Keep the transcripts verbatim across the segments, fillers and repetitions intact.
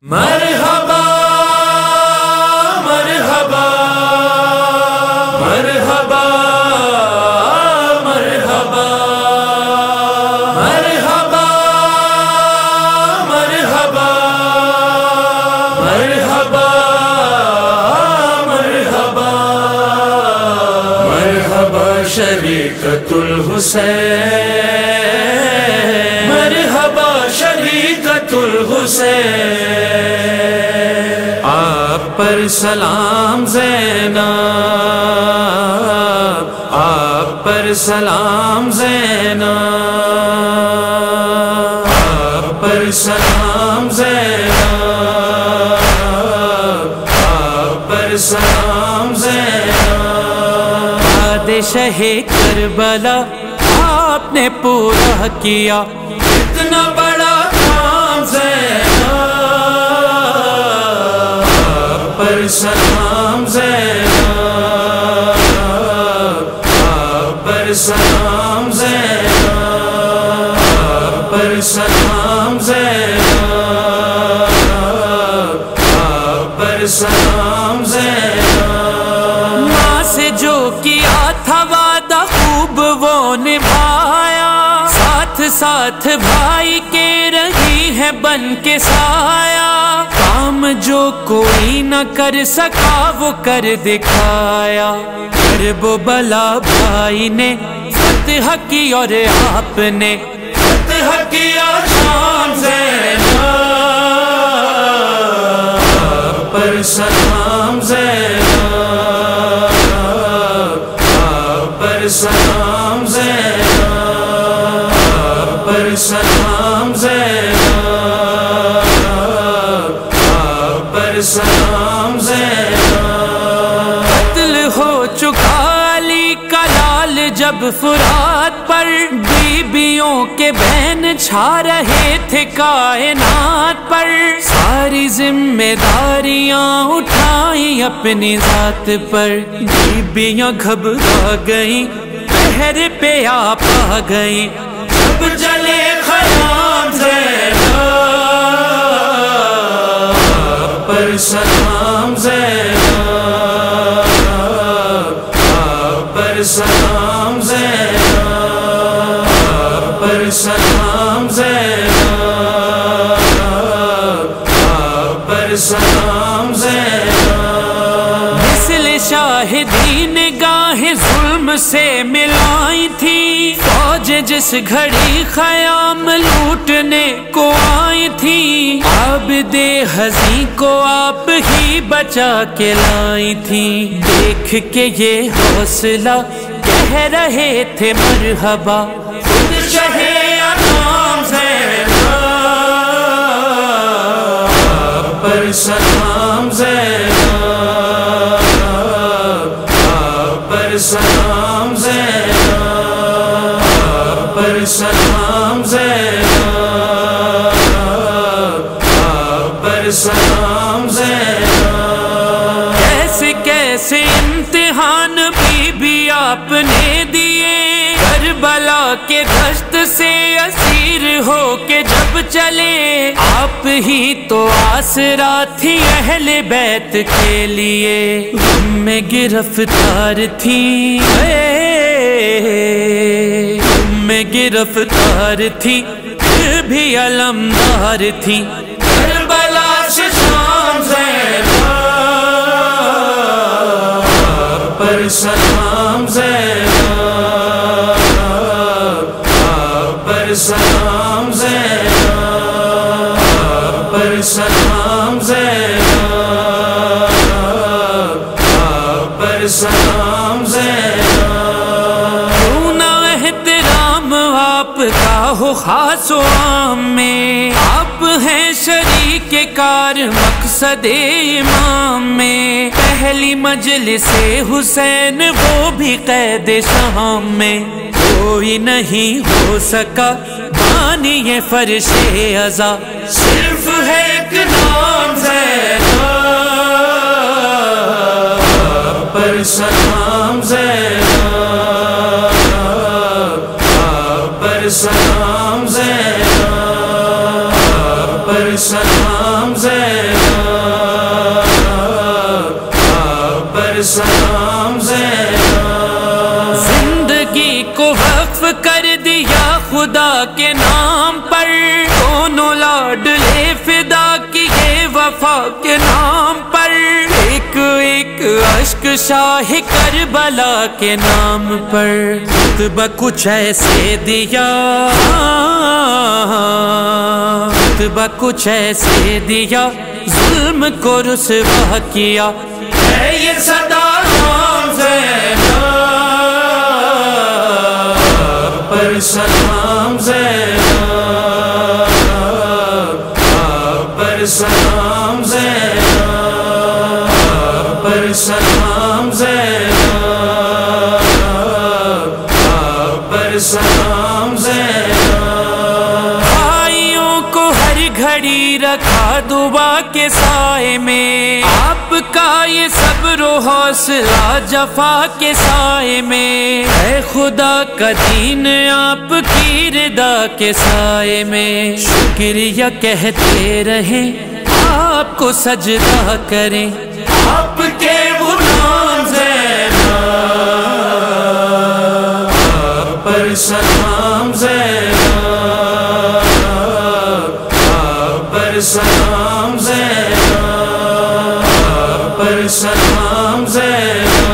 مرحبا مرحبا مرحبا مرحبا مرحبا مرحبا مرحبا مرحبا مرحبا شریکۃ الحسین، مرحبا شریکۃ الحسین، آپ پر سلام زینب، آپ پر سلام زینب، آپ پر سلام زینب، آپ پر سلام زینب۔ بادشاہ کربلا آپ نے پورا کیا اتنا بڑا کام زینب، آپ پر سلام زینب، آپ پر سلام زینب، آپ پر سلام زینب، آپ پر سلام زینب۔ ماں سے جو کیا تھا وعدہ خوب وہ نبھایا، ساتھ ساتھ بھائی کے رہی ہے بن کے سایہ، کام جو کوئی نہ کر سکا وہ کر دکھایا، کرب و بلا بھائی نے فتح کی اور آپ نے فتح کیا شام زینب، آپ پر سلام زینب، آپ پر سلام زینب، آپ پر سلام زینب، آپ پر سلام زینب۔ قتل ہو چکا علی کا لال جب فرات پر، بیبیوں کے بہن چھا رہے تھے کائنات پر، ساری ذمہ داریاں اٹھائیں اپنی ذات پر، بیبیاں گھبرا گئیں پہر پہ آپ آ گئیں، جب جلے خیام زینب، آپ پر سلام زینب، آپ پر سلام زینب، آپ پر سلام زینب، آپ پر سلام زینب۔ مثل شاہدین گاہ ظلم سے ملائی تھی فوج جس گھڑی خیام لوٹنے کو آئی تھی، عابد حزین کو آپ ہی بچا کے لائی تھی، دیکھ کے یہ حوصلہ کہہ رہے تھے مرحبا خود شہ انام زینب، آپ پر سلام زینب، آپ پر سلام زینب، آپ پر سلام زینب، آپ پر سلام زینب۔ کیسے کیسے امتحان بی بی آپ نے دیے، کربلا کے دشت سے اسیر ہو کے جب چلے، آپ ہی تو آسرا تھی اہل بیت کے لیے، غم میں گرفتار تھی غم میں گرفتار تھی پھر بھی علمدار تھی، کربلا سے شام زینب، آپ پر سلام زینب، آپ پر سلام زینب، آپ پر سلام زینب، آپ پر سلام زینب۔ کیوں نہ احترام آپ کا ہو خاص و عام میں، آپ ہیں شریک کار مقصد امام میں، پہلی مجلس حسین وہ بھی قید شام میں، کوئی نہیں ہو سکا بانی یہ فرش عزا، صرف ہے ایک نام زینب، آپ پر سلام زینب، آپ پر سلام زینب، آپ پر سلام زینب۔ وقف کر دیا خدا کے نام پر، دونوں لاڈلے فدا کیے وفا کے نام پر، ایک ایک اشک شاہ کربلا کے نام پر، خطبہ کچھ ایسے دیا، خطبہ کچھ ایسے دیا، ظلم کو رسوا کیا، ہے یہ سلام زینب پر سلام زینب پر سلام زینب پر سلام زینب پر سلام زینب، بھائیوں کو ہر گھڑی رکھا دعا کے سائے میں، آپ کا یہ صبر و حوصلہ جفا کے سائے میں، اے خدا کا دین آپ کی رضا کے سائے میں، شکریہ کہتے رہیں آپ کو سجدہ کریں، آپ کے غلام زینب پر سلام زینب پر سلام زینب پر سلام زینب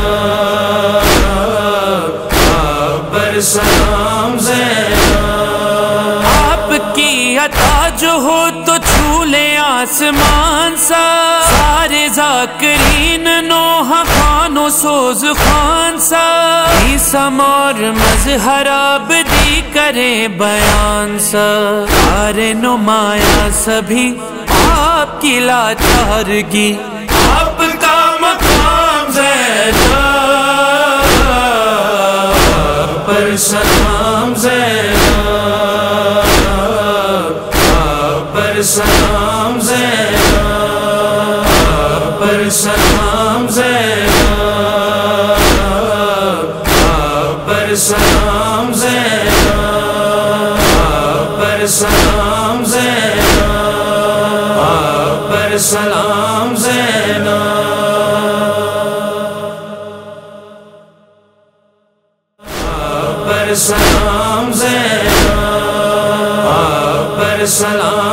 پر سلام زینب، آپ کی عطا جو ہو تو چھو لے آسمان سا، سارے ذاکرین نوح خان و سوز خان سا، عیسم اور مظہر عابدی کرے بیان سا، سارے نمایاں سبھی آپ کی لاچارگی، آپ کا مقام زینب پر سلام زینب پر سلام زینب پر سلام زینب پر سلام زینب پر سلام زینب پر سلام زینب پر سلام زینب پر سلام